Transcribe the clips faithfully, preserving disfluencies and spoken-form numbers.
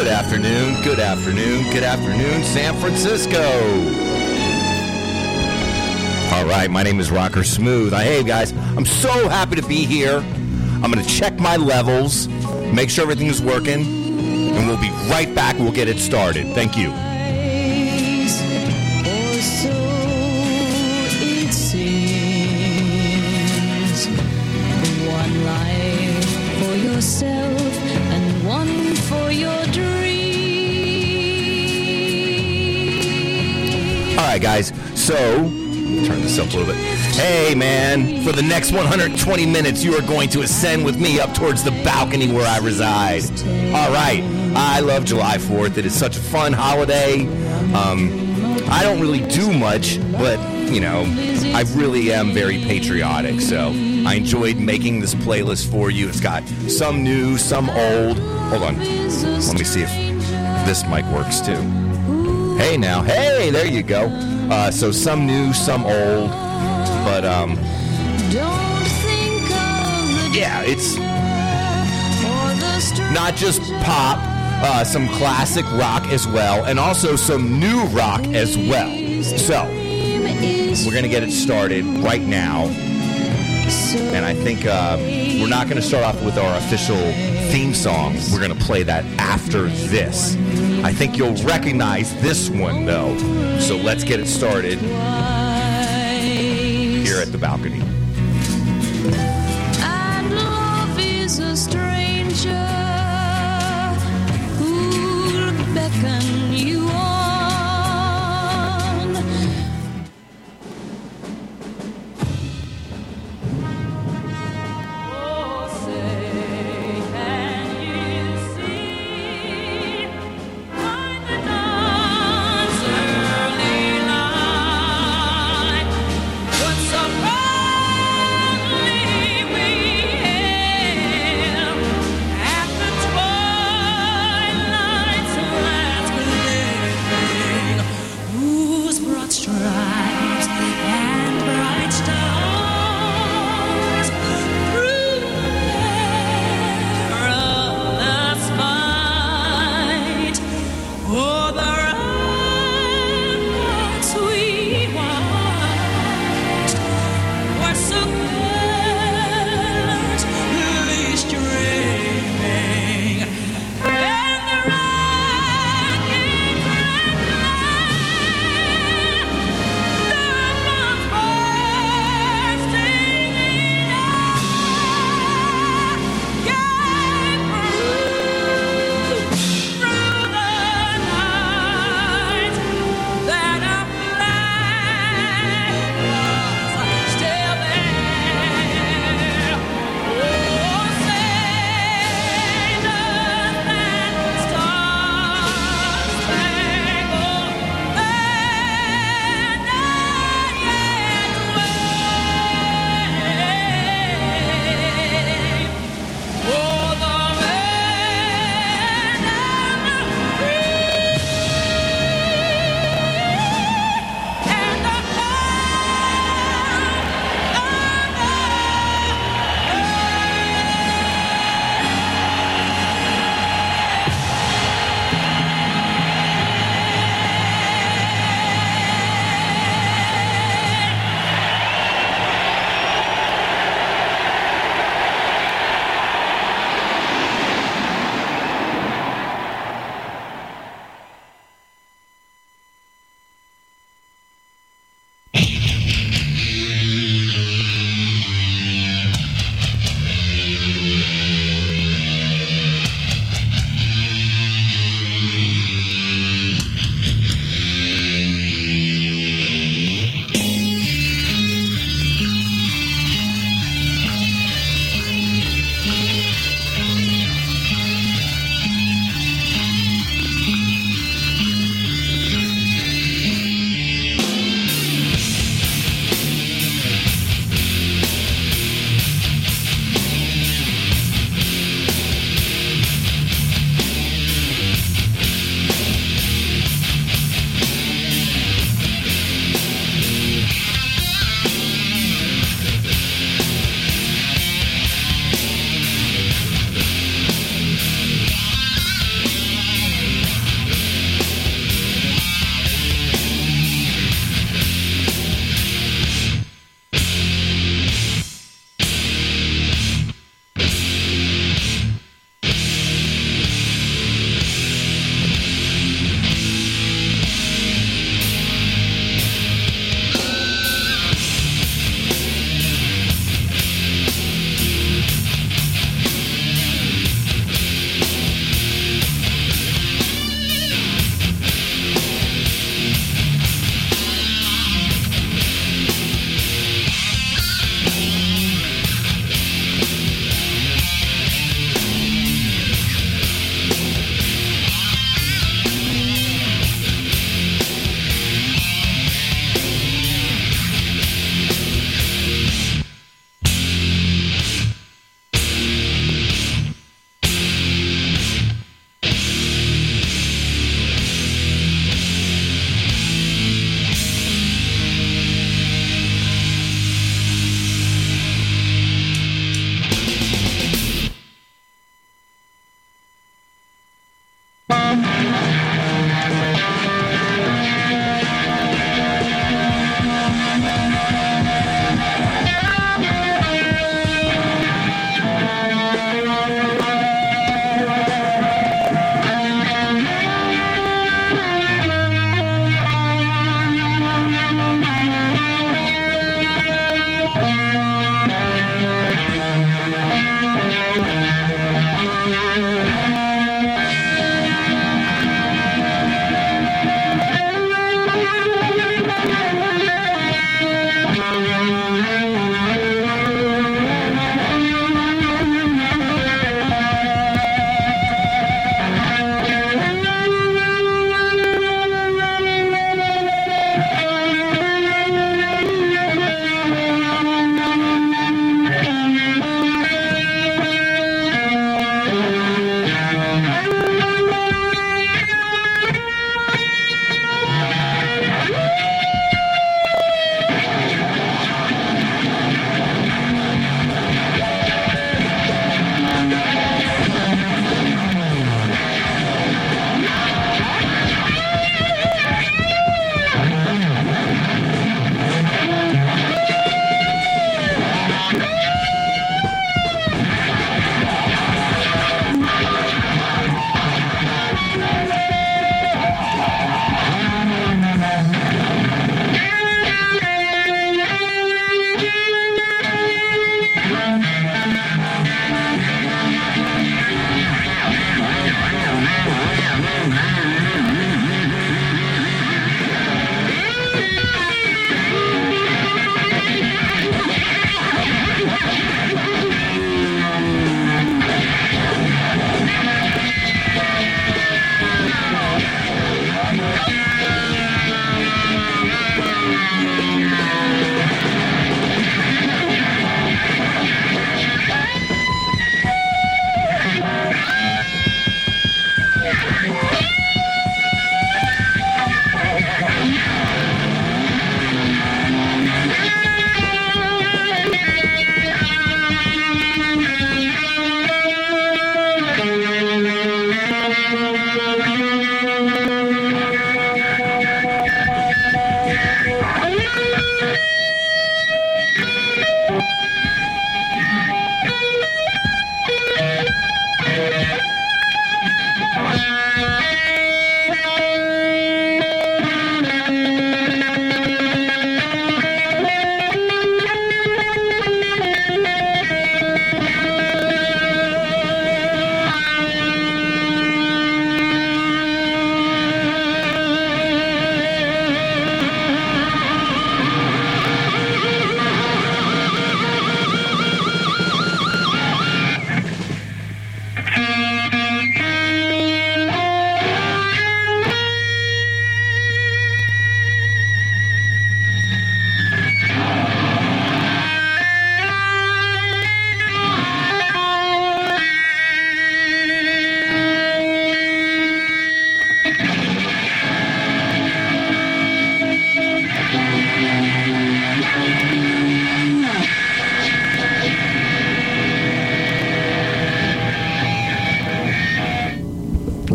Good afternoon, good afternoon, good afternoon, San Francisco. All right, my name is Rocker Smooth. I, hey, guys, I'm so happy to be here. I'm going to check my levels, make sure everything is working, and we'll be right back. We'll get it started. Thank you. One life for yourself and one for your dream. All right, guys, so turn this up a little bit. Hey, man, for the next one hundred twenty minutes, you are going to ascend with me up towards the balcony where I reside. All right, I love July fourth. It is such a fun holiday. Um, I don't really do much, but, you know, I really am very patriotic, so I enjoyed making this playlist for you. It's got some new, some old. Hold on. Let me see if this mic works, too. Hey, now. Hey, there you go. Uh, so some new, some old. But, um, yeah, it's not just pop. Uh, some classic rock as well, and also some new rock as well. So, we're going to get it started right now. And I think uh, we're not going to start off with our official theme song. We're going to play that after this. I think you'll recognize this one, though. So let's get it started here at the balcony. And love is a stranger who'll beckon you on. After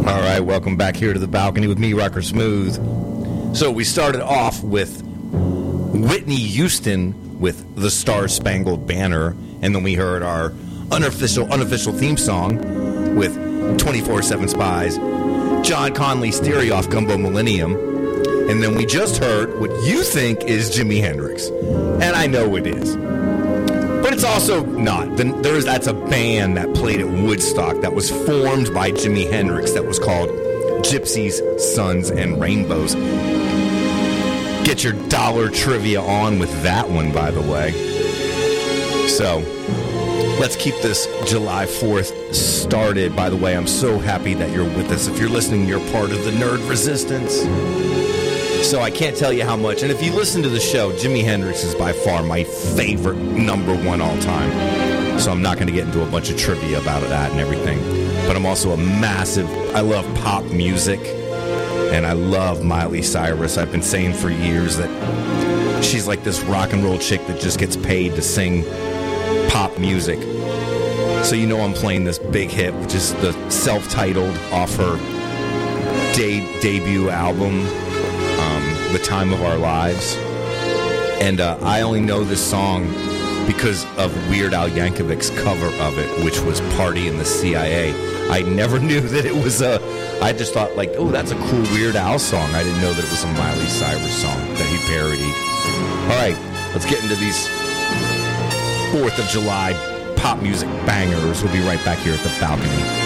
All right, welcome back here to the balcony with me, Rocker Smooth. So we started off with Whitney Houston with the Star Spangled Banner, and then we heard our unofficial unofficial theme song with twenty-four seven Spies, John Conley Stereo off Gumbo Millennium, and then we just heard what you think is Jimi Hendrix, and I know it is. But it's also not. There's, that's a band that played at Woodstock that was formed by Jimi Hendrix that was called Gypsies, Suns, and Rainbows. Get your dollar trivia on with that one, by the way. So, let's keep this July fourth started. By the way, I'm so happy that you're with us. If you're listening, you're part of the Nerd Resistance. So I can't tell you how much. And if you listen to the show, Jimi Hendrix is by far my favorite number one all time. So I'm not going to get into a bunch of trivia about that and everything. But I'm also a massive, I love pop music. And I love Miley Cyrus. I've been saying for years that she's like this rock and roll chick that just gets paid to sing pop music. So you know I'm playing this big hit, which is the self-titled off her de- debut album, um, The Time of Our Lives. And uh, I only know this song because of Weird Al Yankovic's cover of it, which was Party in the C I A. I never knew that it was a... I just thought, like, oh, that's a cool Weird Al song. I didn't know that it was a Miley Cyrus song that he parodied. All right, let's get into these fourth of July pop music bangers. We'll be right back here at the balcony.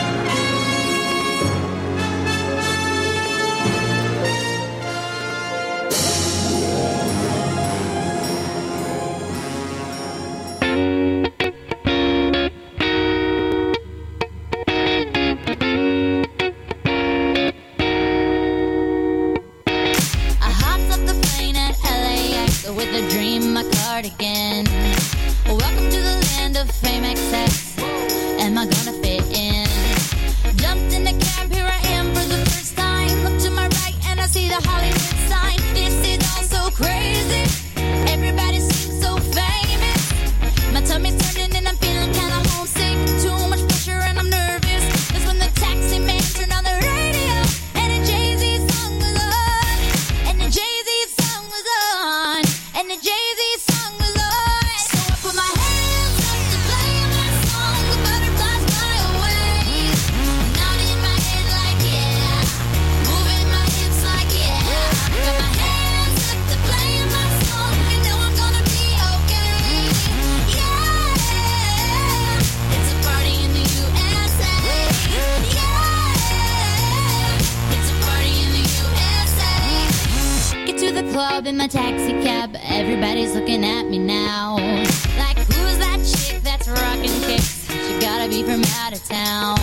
In my taxi cab, everybody's looking at me now. Like, who's that chick that's rocking kicks? She gotta be from out of town.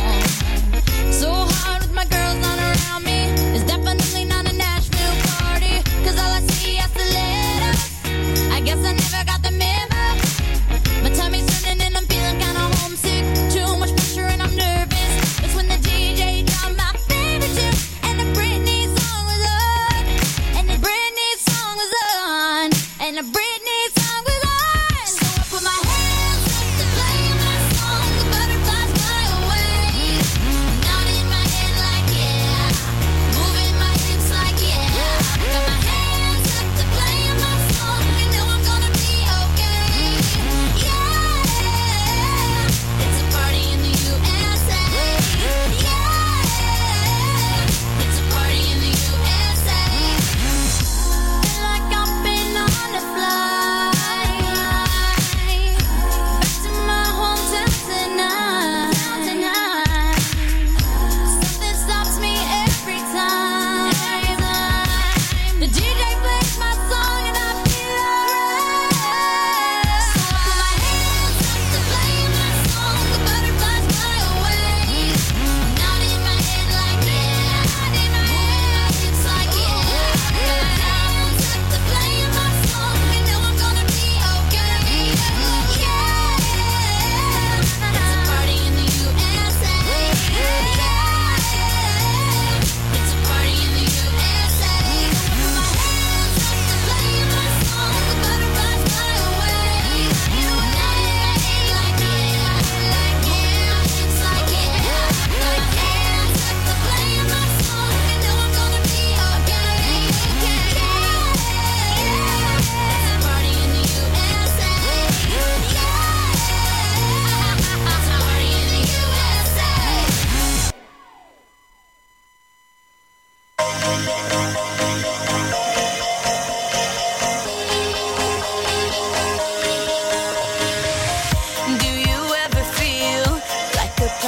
So hard with my girls not around me. It's definitely not a Nashville party. Cause all I see is the letters. I guess I never got the memo. My tummy's turning and I'm feeling kinda homesick. Too much pressure and I'm nervous. It's when the D J dropped my favorite tune. And the Britney song was on. And the Britney song was on. And the Britney song was on. So I put my hands up to play my song. The butterflies fly away. Not in my head like, yeah.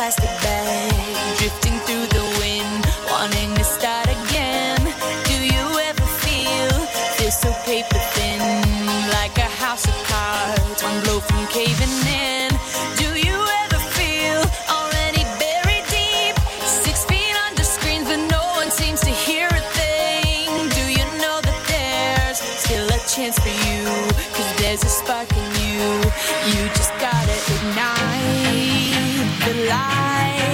plastic bag, drifting through the wind, wanting to start again. Do you ever feel this so paper thin, like a house of cards, one blow from caving in? Do you ever feel already buried deep, six feet under screens, but no one seems to hear a thing? Do you know that there's still a chance for you, 'cause there's a spark in you, you just gotta ignite the light.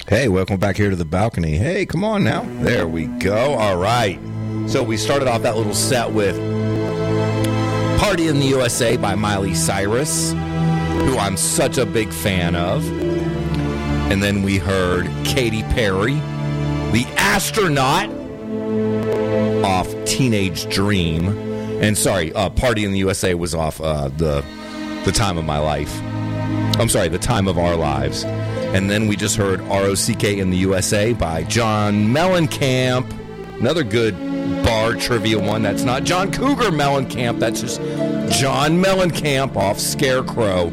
Hey, welcome back here to the balcony. Hey, come on now. There we go. All right. So we started off that little set with Party in the U S A by Miley Cyrus, who I'm such a big fan of. And then we heard Katy Perry, The Astronaut, off Teenage Dream. And sorry, uh, Party in the U S A was off uh, the the Time of My Life. I'm sorry, The Time of Our Lives. And then we just heard R O C K in the U S A by John Mellencamp. Another good bar trivia one. That's not John Cougar Mellencamp. That's just John Mellencamp off Scarecrow.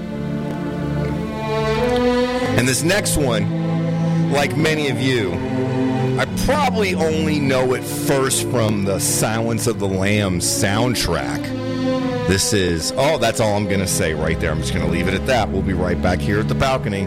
And this next one, like many of you, I probably only know it first from the Silence of the Lambs soundtrack. This is, oh, that's all I'm going to say right there. I'm just going to leave it at that. We'll be right back here at the balcony.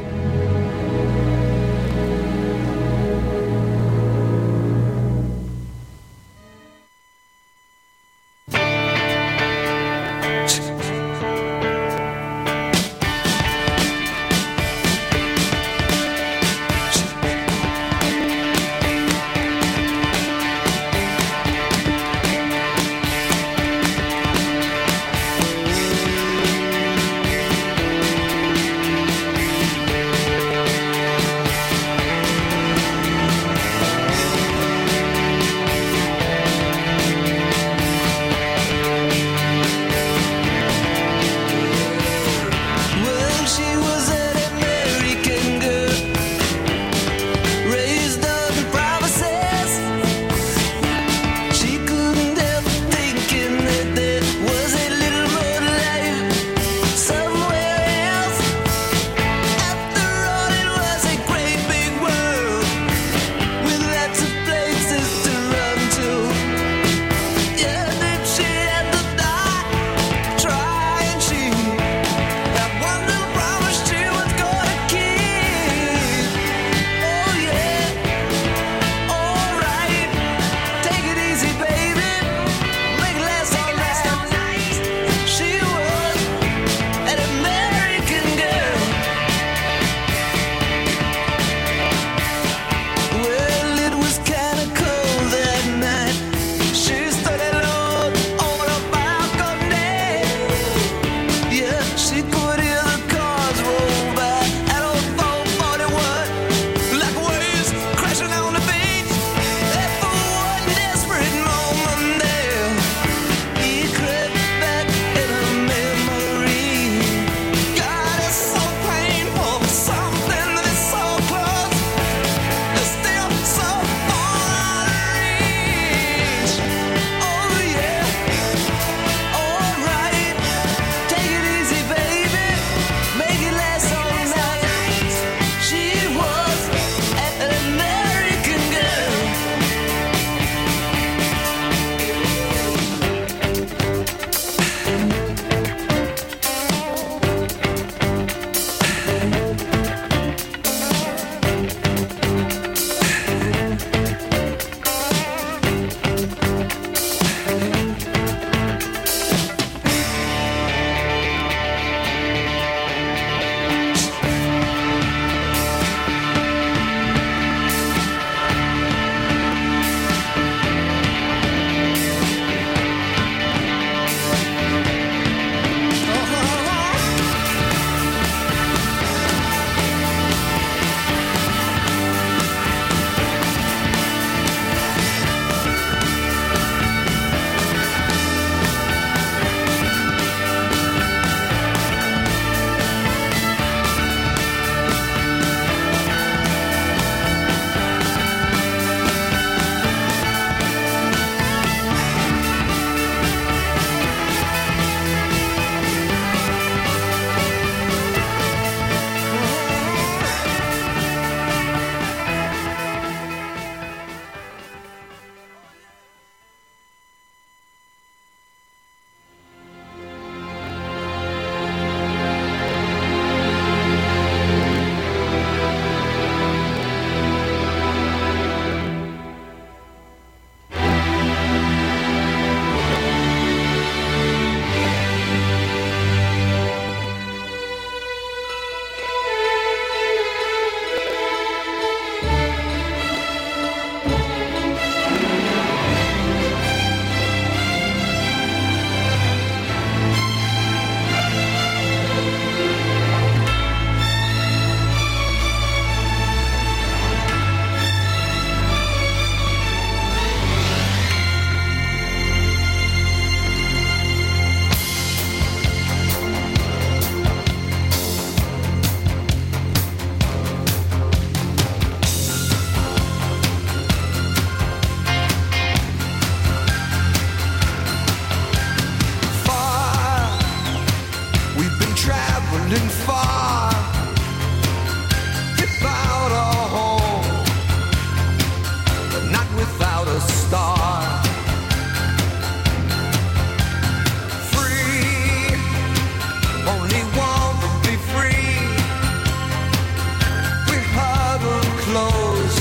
clothes,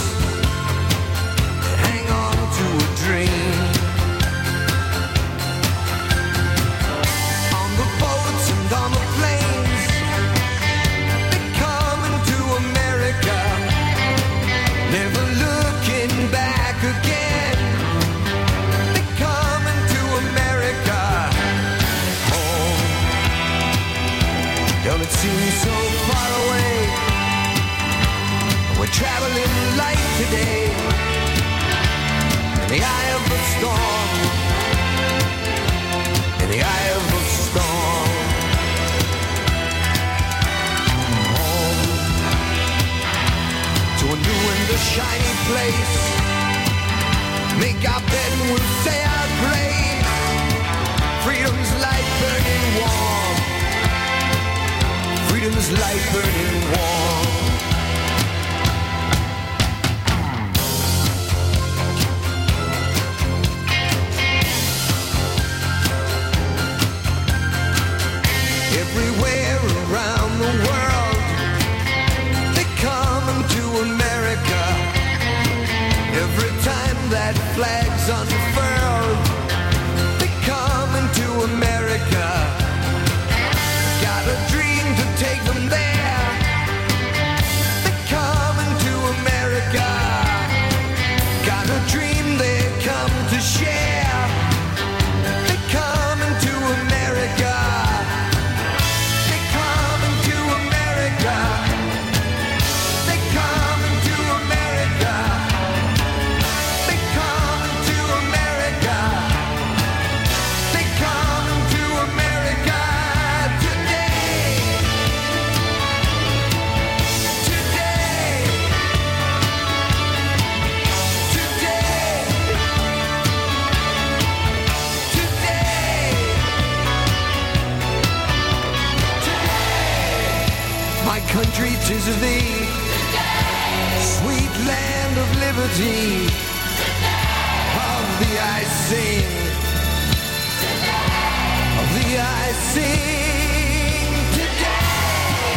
hang on to a dream. On the boats and on the planes, they're coming to America, never looking back again. They're coming to America, home. Don't it seem so far away? We're traveling light today, in the eye of the storm, in the eye of the storm. Home to a new and a shiny place. Make our bed and we'll say our grace. Freedom's light burning warm. Freedom's light burning warm. Everywhere around the world, they're coming to America. Every time that flag's unfurled, they're coming to America. Got a dream to take them there. They're coming to America. Got a dream they come to share. They're coming to America. Country, 'tis of thee, sweet land of liberty. Of thee I sing, of thee I sing today.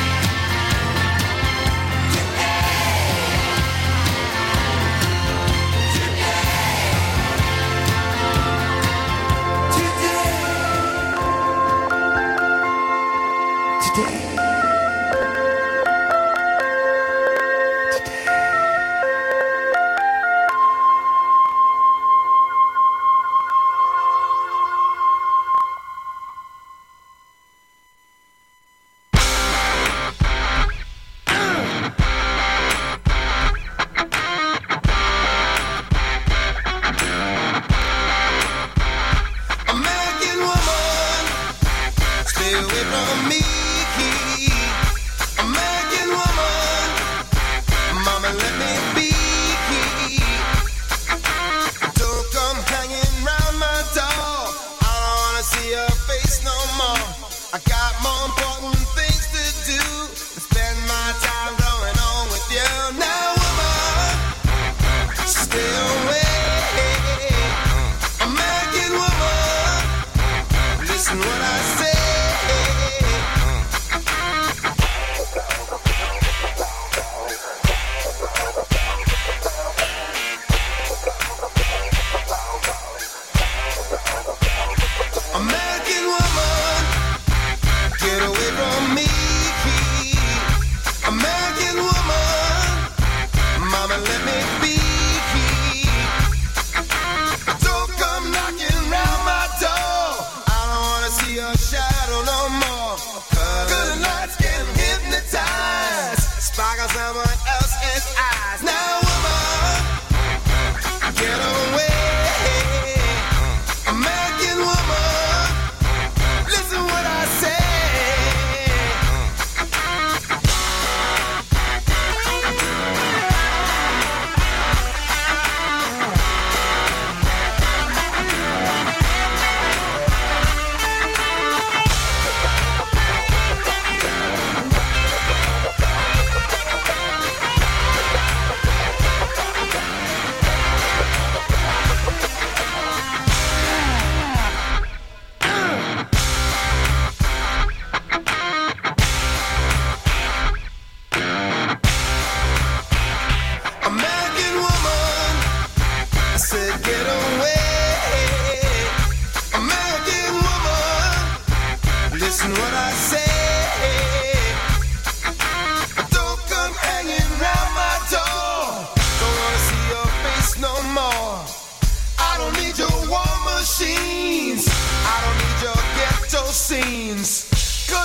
Today. Today. Today.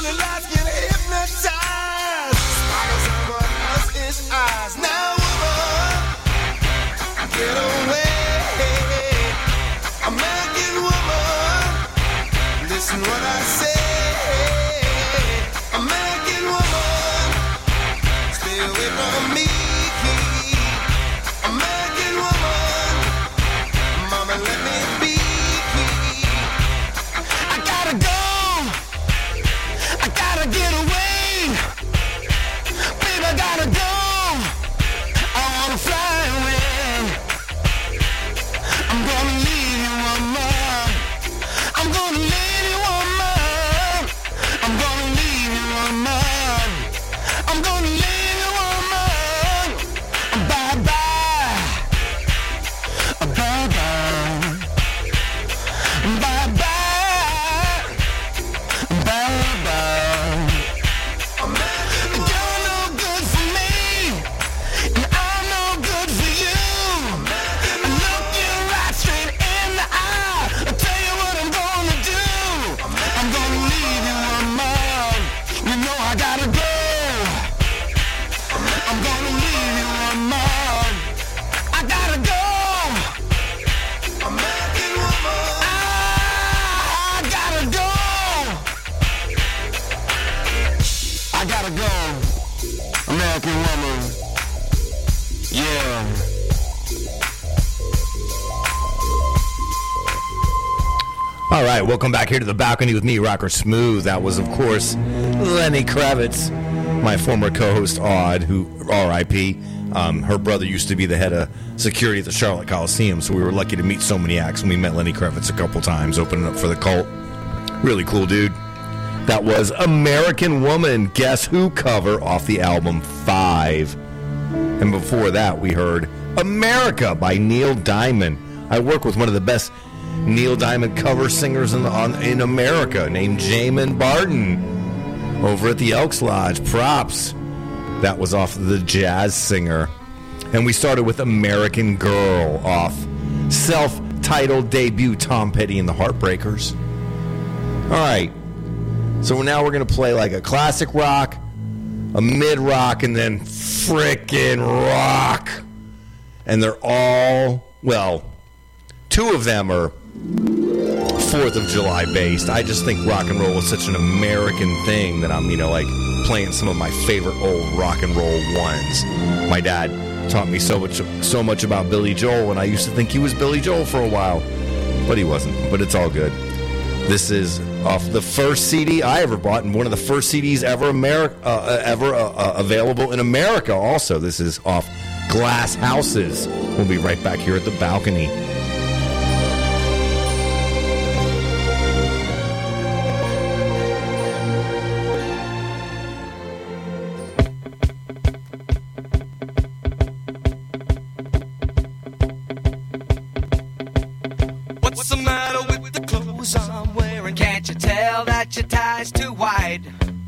lonely lights can hypnotize. Sparkles someone else's eyes. Now, woman, get away. American woman, listen what I say. American woman, stay away from me. American woman, mama, let me be. I gotta go. I gotta get away. Baby, I gotta go. I wanna fly away. I'm gonna leave you, woman. I'm gonna leave you, woman. I'm gonna leave you, woman. I'm gonna leave you, woman. Bye bye. Bye bye. Bye bye. Bye bye. You're no good for me, and I'm no good for you. Look you right straight in the eye. I'll tell you what I'm gonna do. I'm gonna leave you, woman. You know I gotta go. I'm gonna leave you, woman. I gotta go. American woman. I gotta go. I gotta go. American woman. Yeah. All right, welcome back here to the balcony with me, Rocker Smooth. That was, of course, Lenny Kravitz, my former co-host, Odd, who, R I P Um, her brother used to be the head of security at the Charlotte Coliseum, so we were lucky to meet so many acts, and we met Lenny Kravitz a couple times, opening up for the Cult. Really cool dude. That was American Woman, Guess Who cover off the album Five. And before that, we heard America by Neil Diamond. I work with one of the best Neil Diamond cover singers in, the, on, in America, named Jamin Barton, over at the Elks Lodge. Props. That was off The Jazz Singer. And we started with American Girl off self-titled debut Tom Petty and the Heartbreakers. All right. So now we're going to play like a classic rock, a mid-rock, and then frickin' rock. And they're all, well, two of them are fourth of July based. I just think rock and roll is such an American thing that I'm, you know, like playing some of my favorite old rock and roll ones. My dad taught me so much, so much about Billy Joel, and I used to think he was Billy Joel for a while, but he wasn't. But it's all good. This is off the first C D I ever bought, and one of the first C Ds ever Ameri- uh, ever uh, uh, available in America. Also, this is off Glass Houses. We'll be right back here at the balcony. What's the matter with the clothes I'm wearing? Can't you tell that your tie's too wide?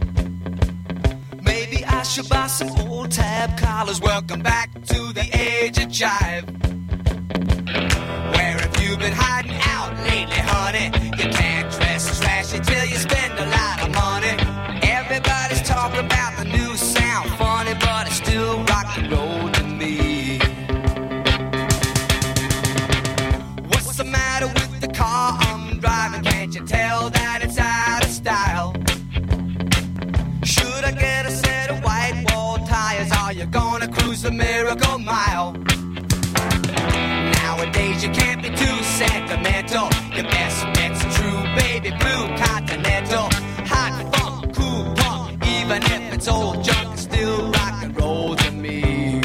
Maybe I should buy some old tab collars. Welcome back to the age of jive. Where have you been hiding out lately, honey? You can't dress as flashy till you spend a lot of money. Everybody's talking about the new sound, funny, but it's still rock and roll to me. What's the matter with the car I'm driving? Can't you tell that it's out of style? Should I get a set of white wall tires? Are you gonna cruise the Miracle Mile? Nowadays you can't be too sentimental. Your best bet's a true baby blue Continental. Hot funk, cool punk, even if it's old junk, it's still rock and roll to me.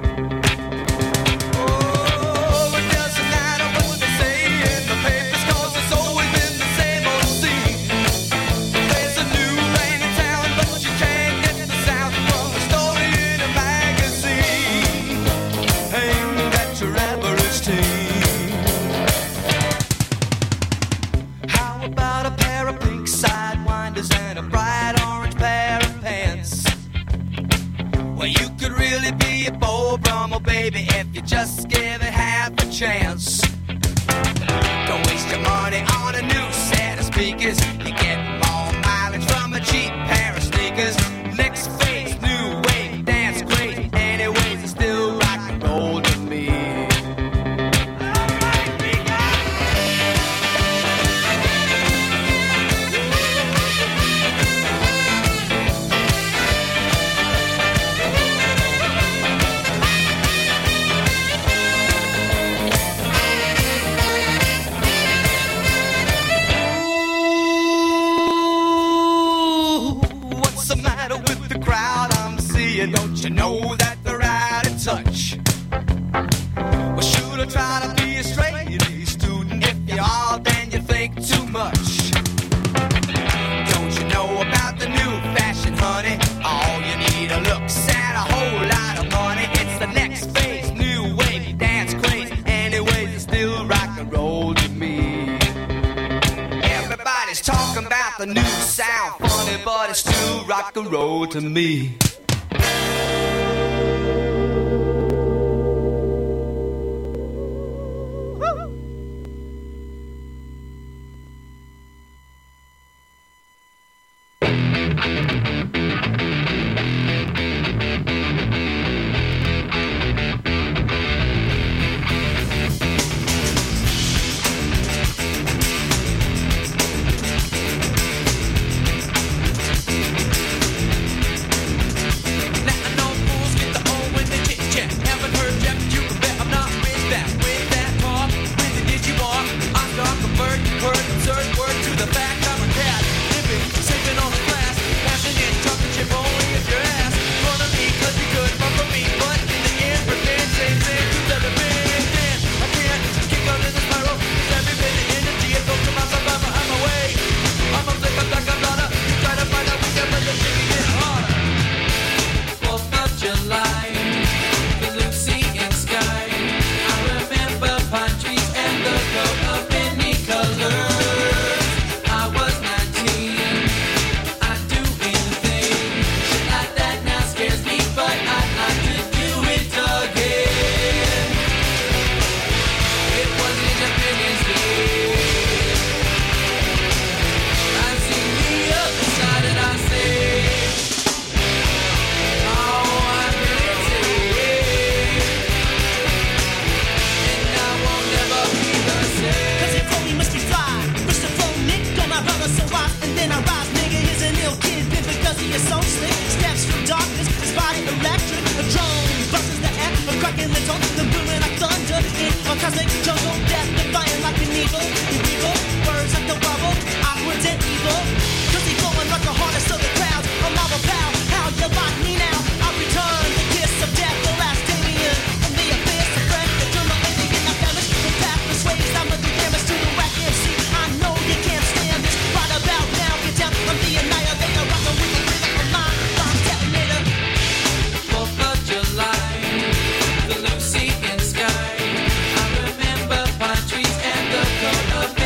Oh, it doesn't matter what they say in the papers, 'cause it's always been the same old scene. There's a new band in town, but you can't get the sound from a story in a magazine aimed at your average teen. How about a pair of pink sidewinders and a bright orange pair of pants? Well, you could really be a Beau Brummel, baby, if you just give it half a chance. Don't waste your money on a new set of speakers. You get more mileage from a cheap cause next phase, new wave, dance crazy. Anyways, it's still rock and roll to me. What's the matter with the crowd I'm seeing? Don't you know that they're out of touch? Well, should I try to be a straight A student? If you are, then you think too much. Don't you know about the new fashion, honey? All you need are looks and a whole lot of money. It's the next phase, new wave, dance craze. Anyways, it's still rock and roll to me. Everybody's talking about the new sound, funny, but it's still rock and roll to me. Now I know fools get the old when they chit chat. Haven't heard yet, but you can bet I'm not with that. With that talk, with the did you walk? I start convert, word, absurd word to the fact I'm a cat. Living, sleeping on the glass, passing in, talking shit, rolling at your ass. Front of me, cause you could fuck with me, but in the end, pretend, same thing, you never been. Then I can't kick out in the spiral, cause every bit of energy is go to myself, I'm on my way. I'm a flip, I'm like I'm not a, you try to find out we can, but the shit get harder. Fourth of July, the Lucy in sky. I remember pine trees and the coat of many colors. I was nineteen, I'd do anything. Shit like that now scares me, but I'd like to do it again. It was Independence Day. I see the other side and I say, oh, I'm ready. And I won't never be the same. Cause it told me must be fly. Push the flow, Nick, got my brother so wise. And then I rise, nigga, here's an ill kid, been because he is so slick. Steps from darkness, his body electric. A drone buzzes the air, a crack in the tone, the booming like thunder. In a cosmic jungle, death defying like an eagle. Illegal, words like the bubble, awkward and evil. Cause he flowing like the hardest of the crowds. A marvel pal, how you like me now? I return the kiss of death, the last Damien. From the abyss, the friend, the drummer, alien, I famished. The pathless waves, I'm the damage to the whack M C. I know you can't stand this. Right about now, get down, I'm the annihilator. Rockin' with the rhythm of my bomb detonator. Fourth of July, the Lucy in sky. I remember pine trees and the coat of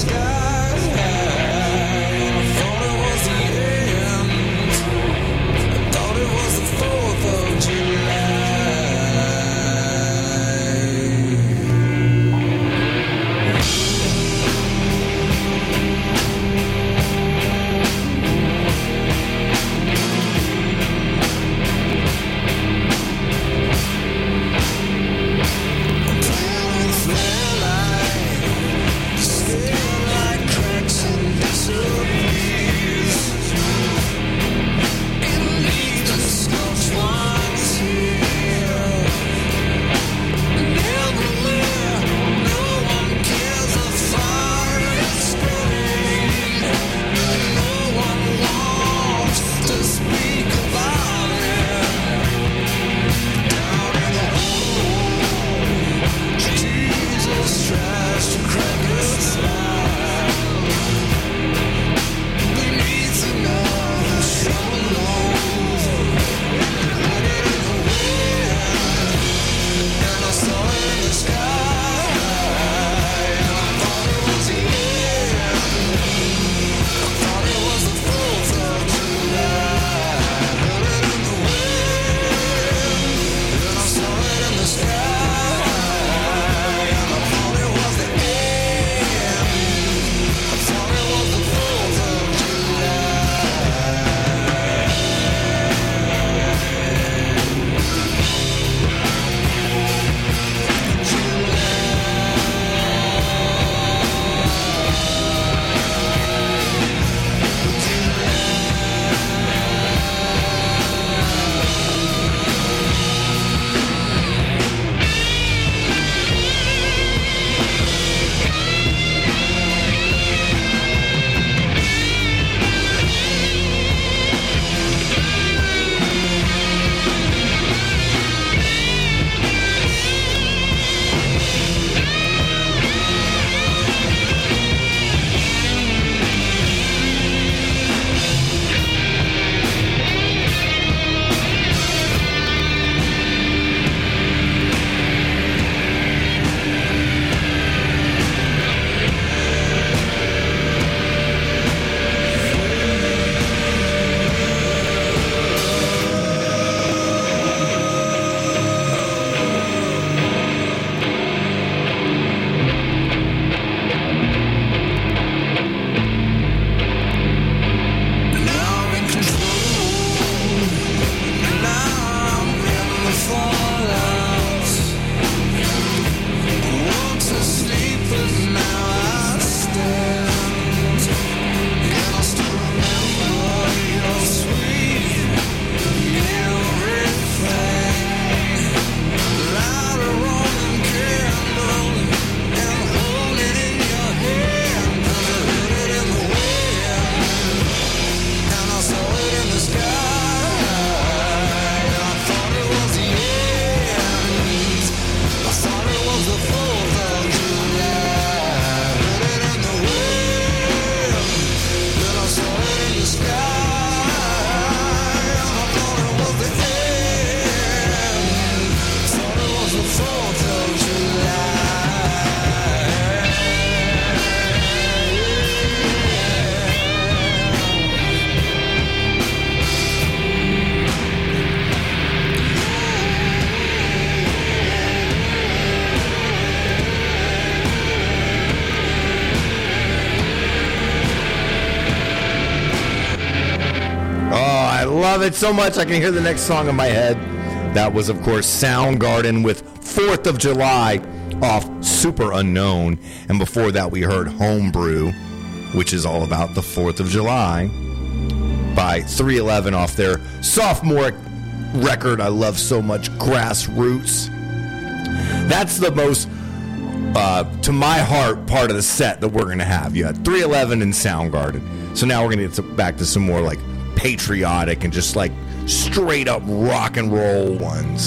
love it so much I can hear the next song in my head. That was, of course, Soundgarden with fourth of July off Super Unknown. And before that, we heard Homebrew, which is all about the fourth of July, by three eleven off their sophomore record I love so much, Grassroots. That's the most, uh, to my heart, part of the set that we're going to have. You had three eleven and Soundgarden. So now we're going to get back to some more like patriotic and just like straight up rock and roll ones.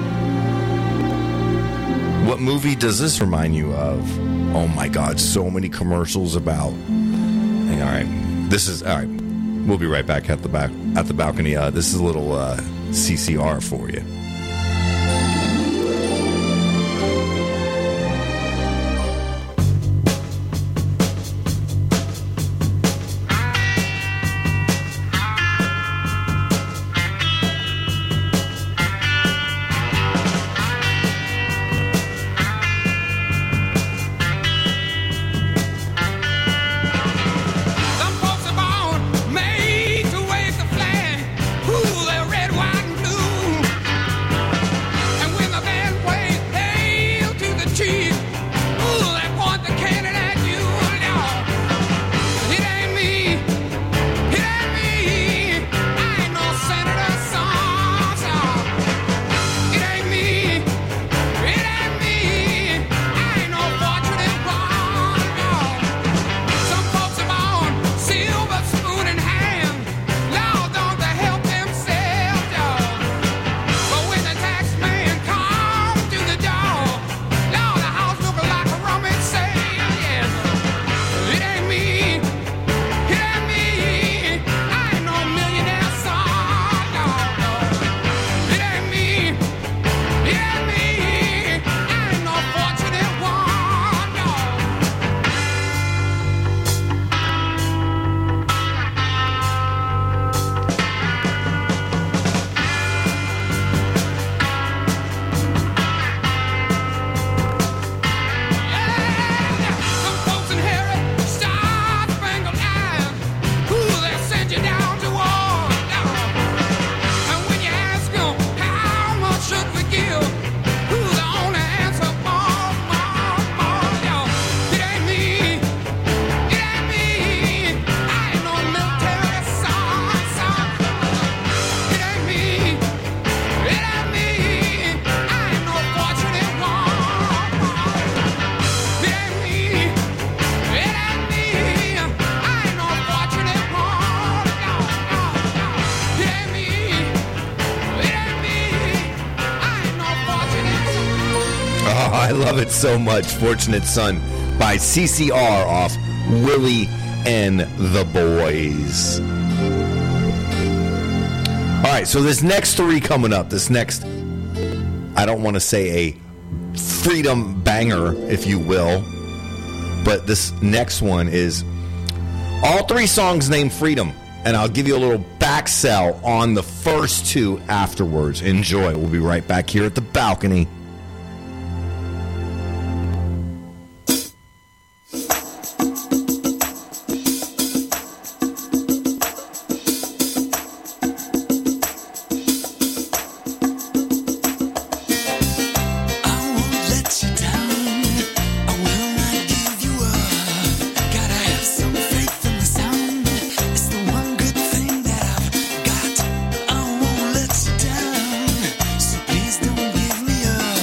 What movie does this remind you of? Oh my God, so many commercials about. Hey, all right, this is all right. We'll be right back at the back at the balcony. Uh, this is a little uh, C C R for you. love it so much. Fortunate Son by C C R off Willie and the Boys. All right, so this next three coming up, this next, I don't want to say a freedom banger, if you will, but this next one is all three songs named Freedom, and I'll give you a little back sell on the first two afterwards. Enjoy. We'll be right back here at the balcony. Please don't give me up.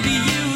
be you.